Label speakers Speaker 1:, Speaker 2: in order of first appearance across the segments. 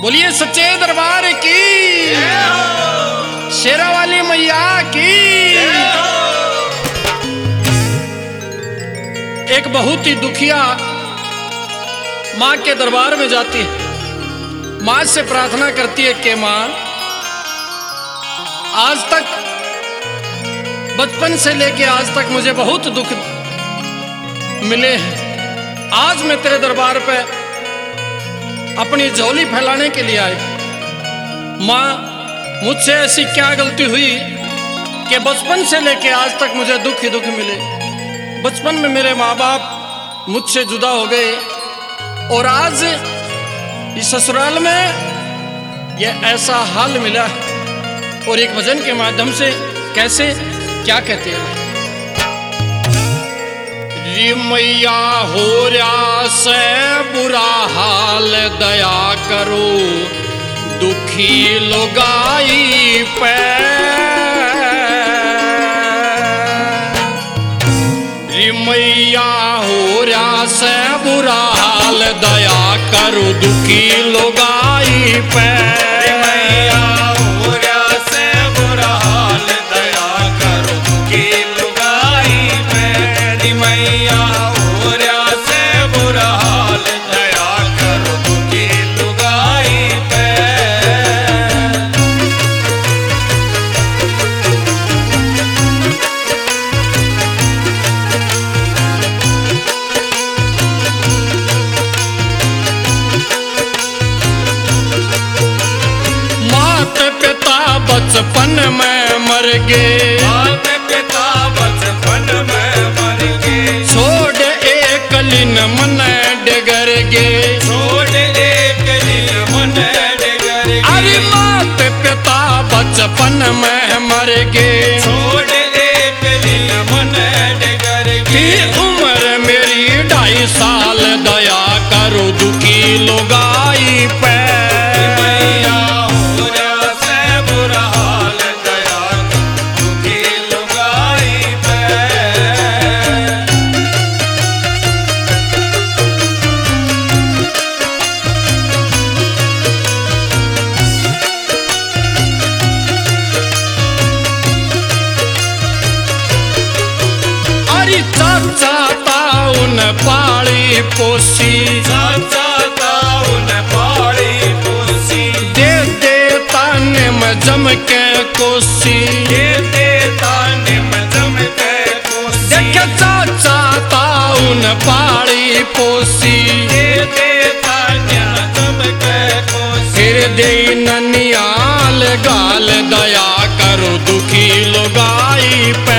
Speaker 1: बोलिए सच्चे दरबार की, शेरा वाली मैया की। एक बहुत ही दुखिया माँ के दरबार में जाती है, माँ से प्रार्थना करती है कि माँ, आज तक बचपन से लेके आज तक मुझे बहुत दुख मिले हैं। आज मैं तेरे दरबार पे अपनी झोली फैलाने के लिए आई। माँ, मुझसे ऐसी क्या गलती हुई कि बचपन से लेके आज तक मुझे दुख ही दुख मिले। बचपन में मेरे माँ बाप मुझसे जुदा हो गए और आज इस ससुराल में ये ऐसा हाल मिला। और एक भजन के माध्यम से कैसे क्या कहते हैं, री मैया हो रहा से बुरा हाल दया करो दुखी लोगाई पे। री मैया हो रहा से बुरा हाल दया करो दुखी लोगाई पे। बचपन में मर गए,
Speaker 2: मात पिता बचपन में मर गए,
Speaker 1: छोड़ एक लीन मन डगर गे,
Speaker 2: छोड़ एक लीन मन डगर गे।
Speaker 1: अरे मात पिता बचपन में मर गए,
Speaker 2: छोड़ एक लीन मन डगर गे।
Speaker 1: उम्र मेरी 2.5 साल दया करो दुखी लोगाई पे। चाचा ताउन पाली पोसी,
Speaker 2: चाचा ताउन पाली पोसी,
Speaker 1: दे दे ताने में जम के कोसी,
Speaker 2: दे दे ताने में जम के कोसी।
Speaker 1: देख चाचा ताउन पाली पोसी,
Speaker 2: दे दे ताने में जम के कोसी।
Speaker 1: फिर दे ननियाल गाल दया करो दुखी लोगाई पे।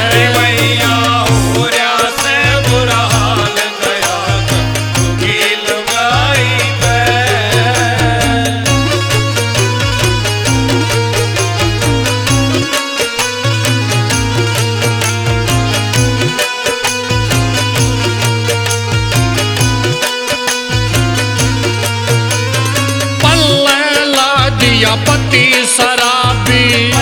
Speaker 1: पति शराबी,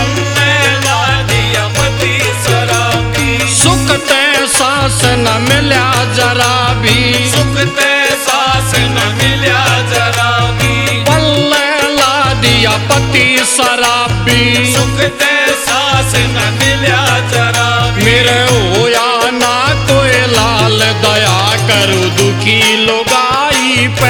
Speaker 2: पति शराबी,
Speaker 1: सुख ते सास न मिल्या जरा भी,
Speaker 2: सुख ते सास न मिल्या जरा भी।
Speaker 1: पल्ले ला दिया पति शराबी,
Speaker 2: सुख ते सास न मिल्या जरा भी।
Speaker 1: मेरे होया ना कोई लाल दया करो दुखी लोगाई पे।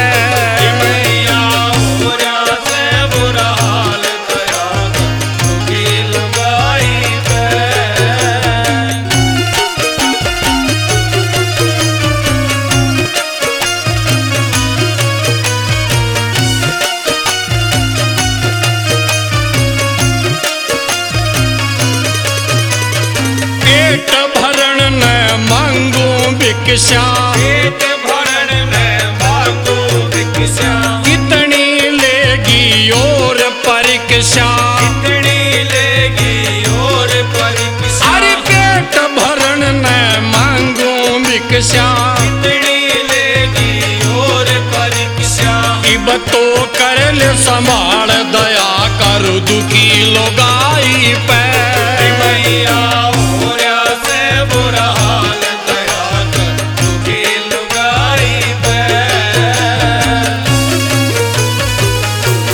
Speaker 1: पेट भरण न मांगू भिक्षा,
Speaker 2: पेट भरण न मांगू भिक्षा।
Speaker 1: कितनी लेगी और परीक्षा,
Speaker 2: कितनी लेगी और परीक्षा।
Speaker 1: अरे पेट भरण न मांगू भिक्षा,
Speaker 2: कितनी लेगी और परीक्षा।
Speaker 1: इब तो कर ले संभाल दया करो दुखी लोगाई पे।
Speaker 2: मैया हो रहा से बुरा हाल दया कर दुखी लोगाई पे।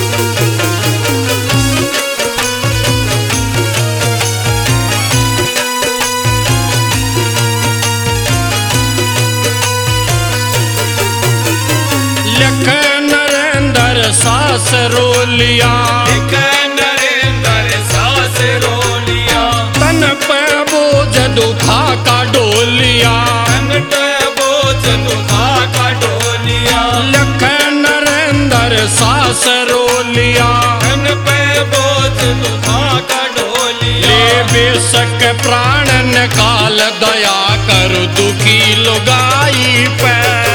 Speaker 1: सास रोलिया
Speaker 2: लिख नरेंद्र सास रोलिया
Speaker 1: तन पे बोझ दुखा का डोलिया
Speaker 2: तन पे बोझ दुखा का डोलिया
Speaker 1: लिख नरेंद्र सास रोलिया
Speaker 2: तन पे बोझ दुखा का डोलिया
Speaker 1: ले बेशक प्राण निकाल दया कर दुखी लुगाई पे